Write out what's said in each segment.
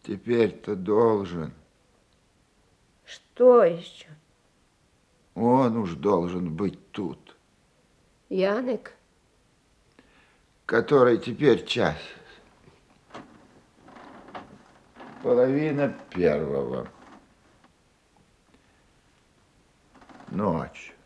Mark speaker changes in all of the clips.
Speaker 1: Теперь-то должен.
Speaker 2: Что еще?
Speaker 1: Он уж должен быть тут.
Speaker 2: Янек?
Speaker 1: Который теперь час? 1:30. Ночь.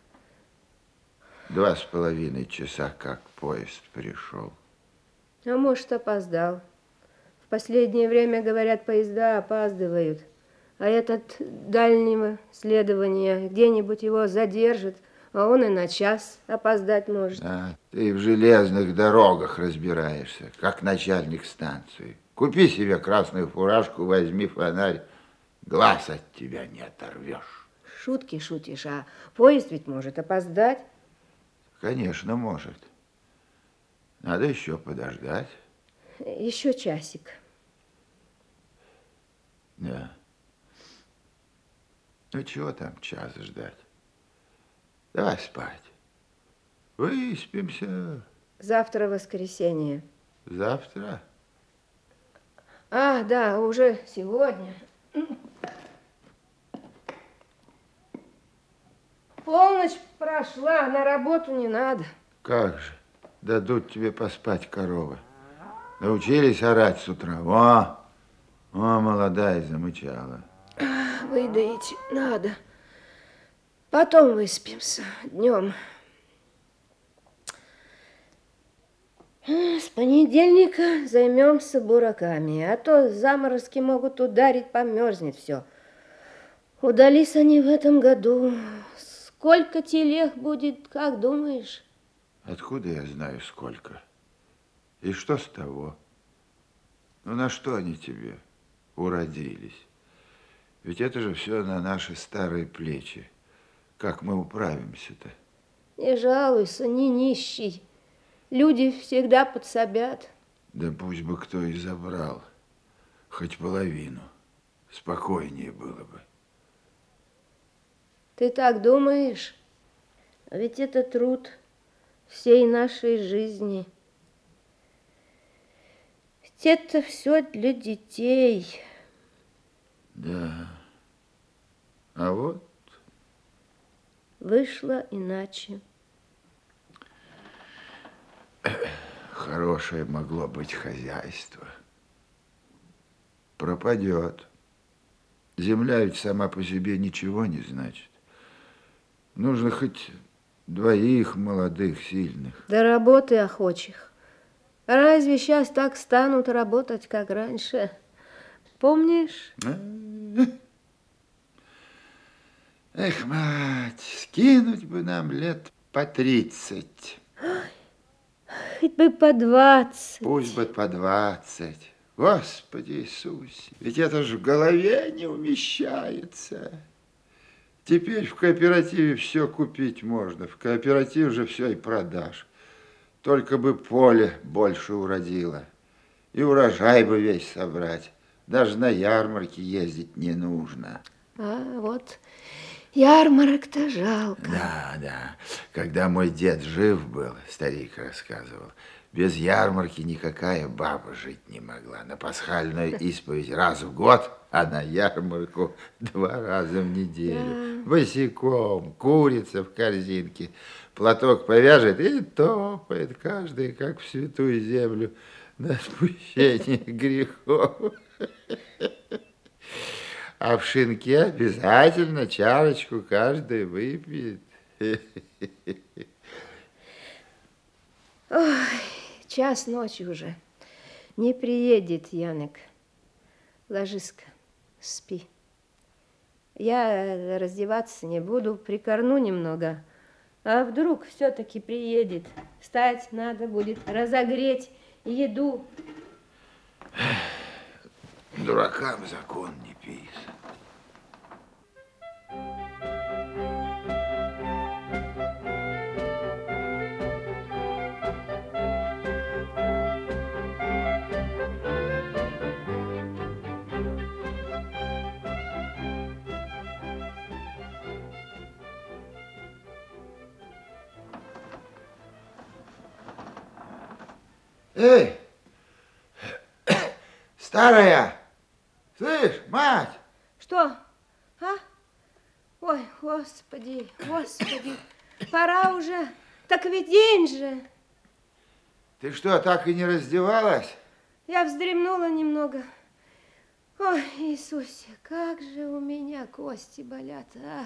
Speaker 1: 2,5 часа, как поезд пришел.
Speaker 2: А может, опоздал. В последнее время, говорят, поезда опаздывают. А этот дальнего следования где-нибудь его задержит, а он и на час опоздать может.
Speaker 1: Да, ты в железных дорогах разбираешься, как начальник станции. Купи себе красную фуражку, возьми фонарь, глаз от тебя не оторвешь.
Speaker 2: Шутки шутишь, а поезд ведь может опоздать.
Speaker 1: Конечно, может. Надо еще подождать.
Speaker 2: Еще часик.
Speaker 1: Да. Ну, чего там час ждать? Давай спать. Выспимся.
Speaker 2: Завтра воскресенье.
Speaker 1: Завтра?
Speaker 2: А, да, уже сегодня. Полночь прошла, на работу не надо.
Speaker 1: Как же? Дадут тебе поспать, коровы. Научились орать с утра. О, молодая замычала.
Speaker 2: Выдоить надо. Потом выспимся днем. С понедельника займемся бураками, а то заморозки могут ударить, померзнет все. Удались они в этом году. Сколько телег будет, как думаешь?
Speaker 1: Откуда я знаю, сколько? И что с того? Ну, на что они тебе уродились? Ведь это же все на наши старые плечи. Как мы управимся-то?
Speaker 2: Не жалуйся, не нищий. Люди всегда подсобят.
Speaker 1: Да пусть бы кто и забрал. Хоть половину. Спокойнее было бы.
Speaker 2: Ты так думаешь? А ведь это труд всей нашей жизни. Ведь это все для детей.
Speaker 1: Да. А вот
Speaker 2: Вышло иначе.
Speaker 1: хорошее могло быть хозяйство. Пропадет. Земля ведь сама по себе ничего не значит. Нужно хоть двоих молодых, сильных.
Speaker 2: До работы охочих. Разве сейчас так станут работать, как раньше? Помнишь?
Speaker 1: Эх, мать, скинуть бы нам лет по 30.
Speaker 2: Хоть бы по 20.
Speaker 1: Пусть бы по 20. Господи Иисусе, ведь это же в голове не умещается. Теперь в кооперативе все купить можно. В кооператив же все и продашь. Только бы поле больше уродило. И урожай бы весь собрать. Даже на ярмарке ездить не нужно.
Speaker 2: А вот ярмарок-то жалко.
Speaker 1: Да. Когда мой дед жив был, старик рассказывал, без ярмарки никакая баба жить не могла. На пасхальную исповедь раз в год, а на ярмарку 2 раза в неделю.
Speaker 2: Да.
Speaker 1: Босиком, курица в корзинке, платок повяжет и топает каждый, как в святую землю, на отпущение грехов. А в шинке обязательно чарочку каждый выпьет.
Speaker 2: Ой, час ночи уже. Не приедет Янек. Ложись-ка, спи. Я раздеваться не буду, прикорну немного. А вдруг все-таки приедет? Встать надо будет, разогреть еду.
Speaker 1: Дуракам закон не писан. Эй, старая, Слышь, мать!
Speaker 2: Что? А? Ой, господи, господи, пора уже. Так ведь день же.
Speaker 1: Ты что, так и не раздевалась?
Speaker 2: Я вздремнула немного. Ой, Иисусе, как же у меня кости болят, а?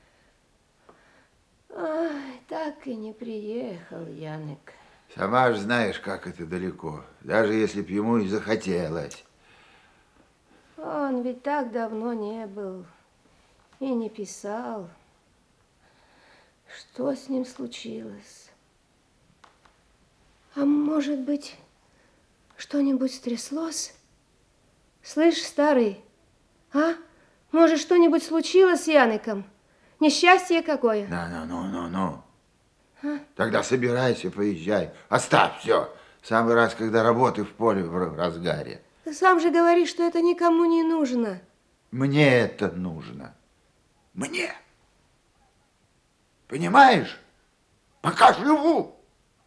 Speaker 2: Ой, так и не приехал Янек.
Speaker 1: Сама же знаешь, как это далеко. Даже если б ему и захотелось.
Speaker 2: Он ведь так давно не был и не писал. Что с ним случилось? А может быть, что-нибудь стряслось? Слышь, старый, а? Может, что-нибудь случилось с Яныком? Несчастье какое?
Speaker 1: Ну. Тогда собирайся, поезжай. Оставь все. Самый раз, когда работы в поле в разгаре.
Speaker 2: Ты сам же говоришь, что это никому не нужно.
Speaker 1: Мне это нужно. Мне. Понимаешь? Пока живу.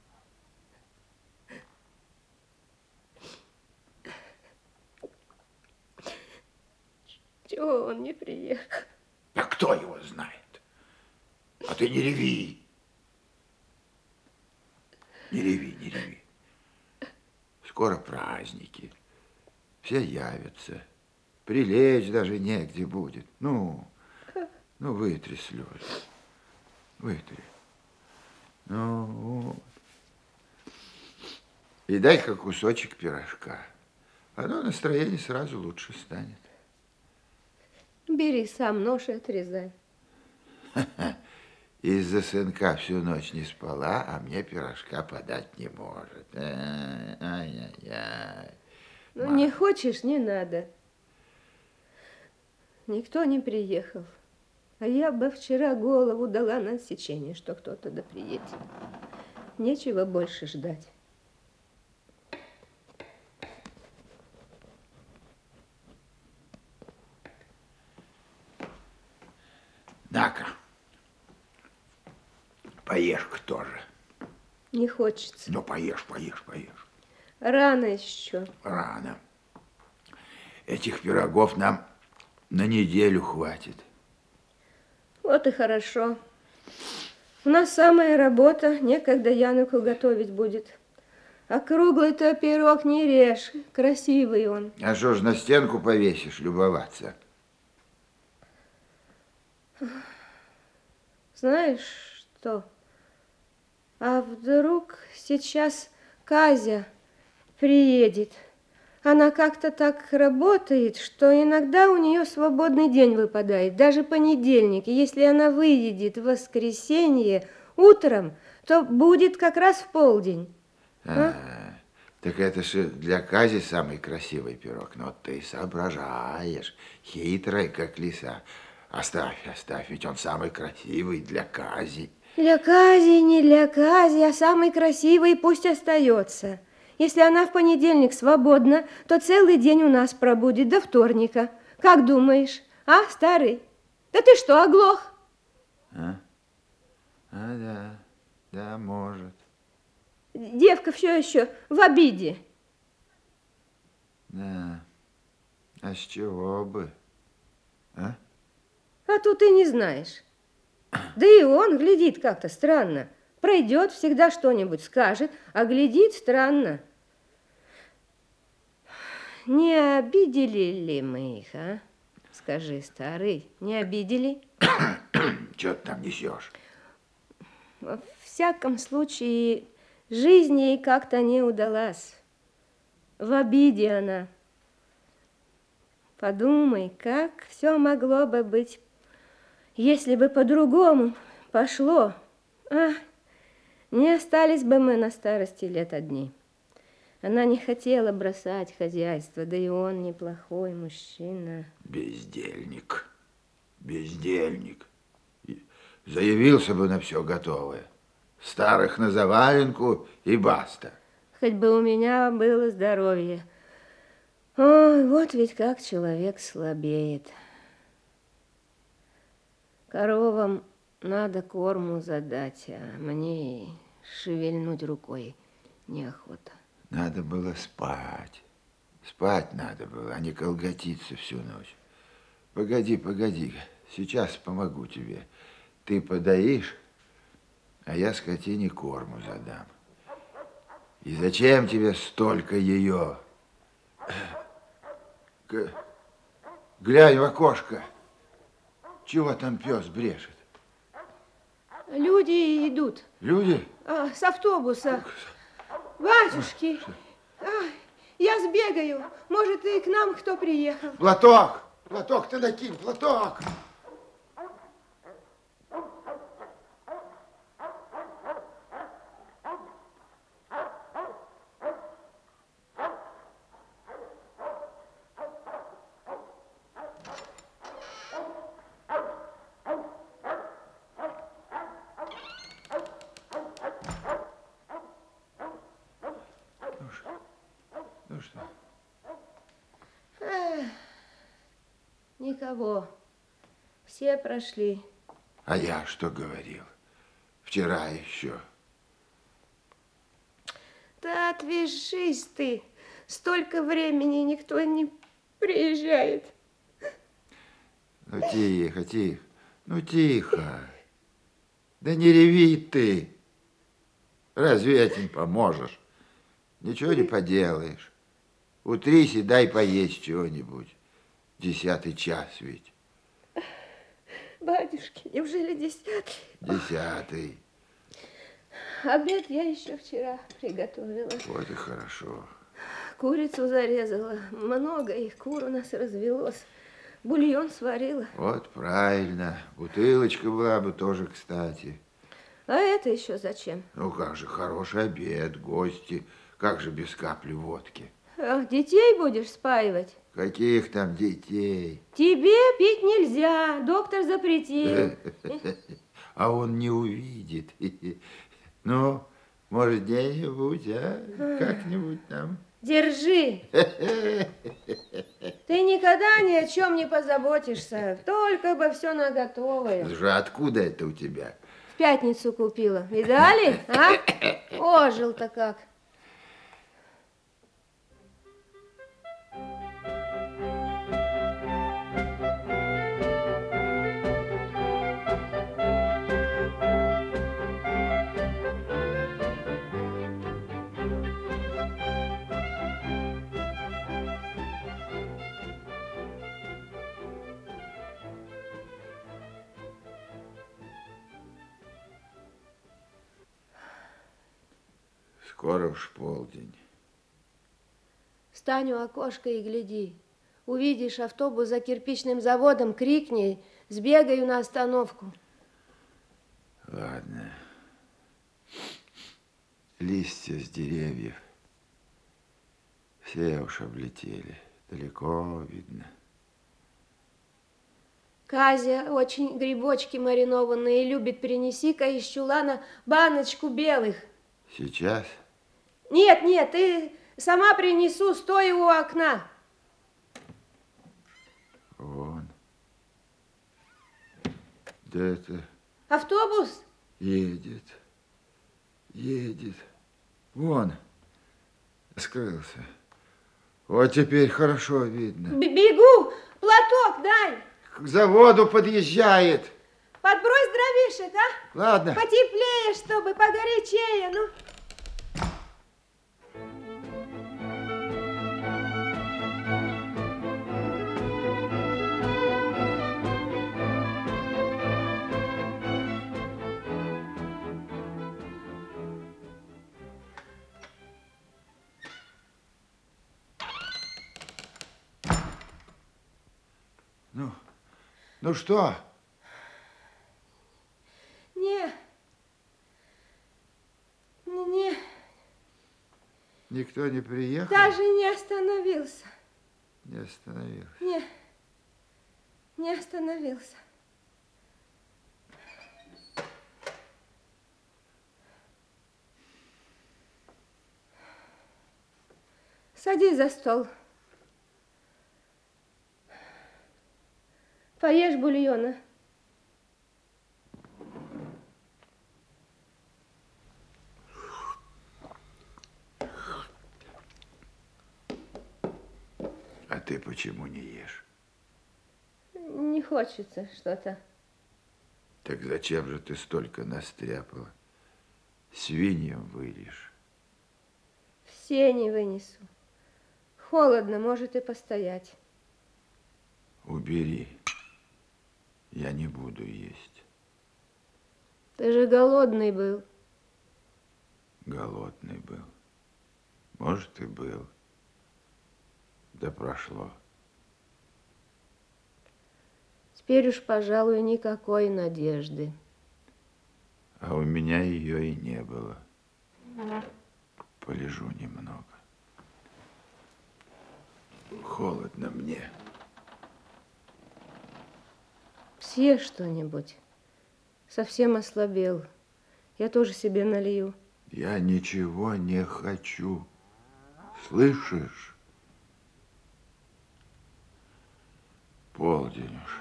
Speaker 2: Чего он не приехал?
Speaker 1: Да кто его знает? А ты не реви. Не реви. Скоро праздники. Все явятся. Прилечь даже негде будет. Ну, вытри слезы. Вытри. Ну, вот. И дай-ка кусочек пирожка. Оно настроение сразу лучше станет.
Speaker 2: Бери сам нож и отрезай.
Speaker 1: Из-за сынка всю ночь не спала, а мне пирожка подать не может. Ай-яй-яй.
Speaker 2: Ну, не хочешь, не надо. Никто не приехал. А я бы вчера голову дала на отсечение, что кто-то да приедет. Нечего больше ждать.
Speaker 1: На-ка. Поешь-ка тоже.
Speaker 2: Не хочется.
Speaker 1: Ну, поешь.
Speaker 2: Рано еще.
Speaker 1: Рано. Этих пирогов нам на неделю хватит.
Speaker 2: Вот и хорошо. У нас самая работа, некогда Януку готовить будет. А круглый-то пирог не режь, красивый он.
Speaker 1: А что ж на стенку повесишь, любоваться?
Speaker 2: Знаешь что? А вдруг сейчас Казя приедет? Она как-то так работает, что иногда у нее свободный день выпадает, даже понедельник. И если она выедет в воскресенье утром, то будет как раз в полдень.
Speaker 1: Так это же для Кази самый красивый пирог. Но ты соображаешь, хитрая, как лиса. Оставь, ведь он самый красивый для Кази.
Speaker 2: Для Кази, не для Кази, а самый красивый пусть остается. Если она в понедельник свободна, то целый день у нас пробудет до вторника. Как думаешь, а, старый? Да ты что, оглох?
Speaker 1: Да, может.
Speaker 2: Девка все еще в обиде.
Speaker 1: Да, а с чего бы, а?
Speaker 2: А тут и не знаешь. Да и он глядит как-то странно. Пройдет, всегда что-нибудь скажет, а глядит странно. Не обидели ли мы их, а? Скажи, старый, не обидели?
Speaker 1: Чего ты там несешь?
Speaker 2: Во всяком случае, жизнь ей как-то не удалась. В обиде она. Подумай, как все могло бы быть, если бы по-другому пошло. А, не остались бы мы на старости лет одни. Она не хотела бросать хозяйство, да и он неплохой мужчина.
Speaker 1: Бездельник. Заявился бы на все готовое. Старых на заваленку и баста.
Speaker 2: Хоть бы у меня было здоровье. Ой, вот ведь как человек слабеет. Коровам надо корму задать, а мне и шевельнуть рукой неохота.
Speaker 1: Надо было спать. Спать надо было, а не колготиться всю ночь. Погоди, погоди, сейчас помогу тебе. Ты подоишь, а я скотине корму задам. И зачем тебе столько ее? Глянь в окошко. Чего там пес брешет?
Speaker 2: Люди идут.
Speaker 1: Люди?
Speaker 2: С автобуса. Батюшки, я сбегаю. Может, и к нам кто приехал.
Speaker 1: Платок! Платок ты накинь, платок! Ну что?
Speaker 2: Никого. Все прошли.
Speaker 1: А я что говорил? Вчера еще.
Speaker 2: Да отвяжись ты. Столько времени никто не приезжает.
Speaker 1: Ну, тихо, тихо. Ну, тихо. Да не реви ты. Разве этим поможешь? Ничего не поделаешь. Утрись и дай поесть чего-нибудь. 10 час ведь.
Speaker 2: Батюшки, неужели 10-й?
Speaker 1: 10.
Speaker 2: Обед я еще вчера приготовила.
Speaker 1: Вот и хорошо.
Speaker 2: Курицу зарезала. Много их, кур у нас развелось. Бульон сварила.
Speaker 1: Вот правильно. Бутылочка была бы тоже кстати.
Speaker 2: А это еще зачем?
Speaker 1: Ну как же, хороший обед, гости. Как же без капли водки?
Speaker 2: Детей будешь спаивать?
Speaker 1: Каких там детей?
Speaker 2: Тебе пить нельзя, доктор запретил.
Speaker 1: А он не увидит. Ну, может, где-нибудь, а? Как-нибудь там.
Speaker 2: Держи. Ты никогда ни о чем не позаботишься, только бы все наготовое.
Speaker 1: Же откуда это у тебя?
Speaker 2: В пятницу купила. Видали, а? Ожил-то как.
Speaker 1: Скоро уж полдень.
Speaker 2: Встань у окошка и гляди. Увидишь автобус за кирпичным заводом, крикни, сбегаю на остановку.
Speaker 1: Ладно. Листья с деревьев все уж облетели. Далеко видно.
Speaker 2: Казя очень грибочки маринованные любит. Принеси-ка из чулана баночку белых.
Speaker 1: Сейчас?
Speaker 2: Нет, нет, ты сама принесу, стой у окна.
Speaker 1: Вон. Да это...
Speaker 2: Автобус?
Speaker 1: Едет. Едет. Вон. Скрылся. Вот теперь хорошо видно.
Speaker 2: Бегу, платок дай.
Speaker 1: К заводу подъезжает.
Speaker 2: Подбрось дровишек, а?
Speaker 1: Ладно.
Speaker 2: Потеплее, чтобы погорячее, ну.
Speaker 1: Ну что?
Speaker 2: Не,
Speaker 1: Никто не приехал?
Speaker 2: даже не остановился.
Speaker 1: Не остановился.
Speaker 2: Не остановился. Садись за стол. Поешь бульона.
Speaker 1: ты почему не ешь?
Speaker 2: Не хочется что-то.
Speaker 1: Так зачем же ты столько настряпала? Свиньям вылишь.
Speaker 2: Все не вынесу. Холодно, может и постоять.
Speaker 1: Убери. Я не буду есть.
Speaker 2: Ты же голодный был.
Speaker 1: Голодный был. Может, и был. Да прошло.
Speaker 2: Теперь уж, пожалуй, никакой надежды.
Speaker 1: А у меня ее и не было. Полежу немного. Холодно мне.
Speaker 2: Съешь что-нибудь. Совсем ослабел. Я тоже себе налью.
Speaker 1: Я ничего не хочу. Слышишь? Полдень уж.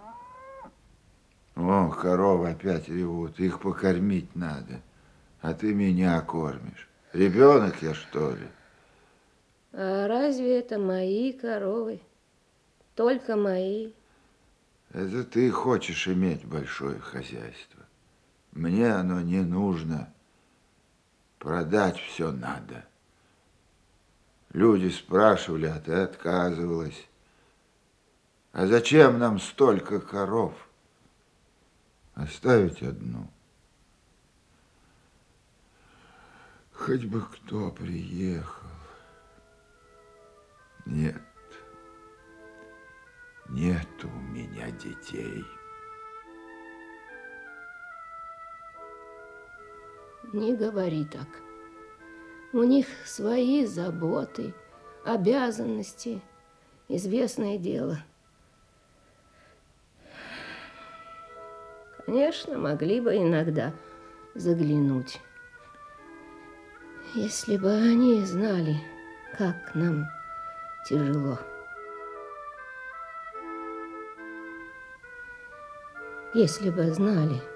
Speaker 1: О, коровы опять ревут. Их покормить надо. А ты меня кормишь. Ребенок я, что ли?
Speaker 2: А разве это мои коровы? Только мои.
Speaker 1: Это ты хочешь иметь большое хозяйство. Мне оно не нужно. Продать все надо. Люди спрашивали, а ты отказывалась. А зачем нам столько коров? Оставить одну. Хоть бы кто приехал. Нет, нет у меня детей.
Speaker 2: Не говори так. У них свои заботы, обязанности, известное дело. Конечно, могли бы иногда заглянуть. Если бы они знали, как нам тяжело. Если бы знали,